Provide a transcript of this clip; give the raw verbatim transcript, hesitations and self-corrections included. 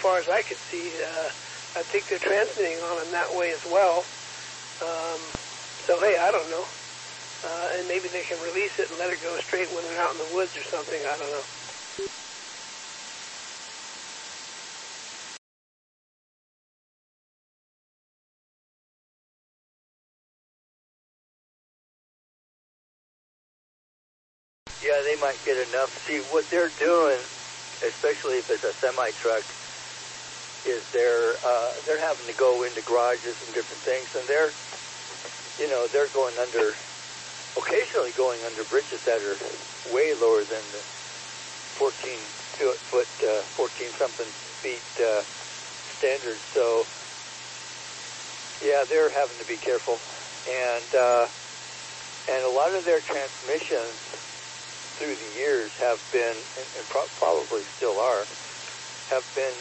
far as I could see, uh, I think they're transmitting on them that way as well. Um, so, hey, I don't know. Uh, and maybe they can release it and let it go straight when they're out in the woods or something. I don't know. Yeah, they might get enough. See, what they're doing, especially if it's a semi-truck, is they're uh, they're having to go into garages and different things, and they're, you know, they're going under, occasionally going under bridges that are way lower than the fourteen foot, uh, fourteen something feet uh, standard. So, yeah, they're having to be careful, and uh, and a lot of their transmissions through the years have been, and, and pro- probably still are, have been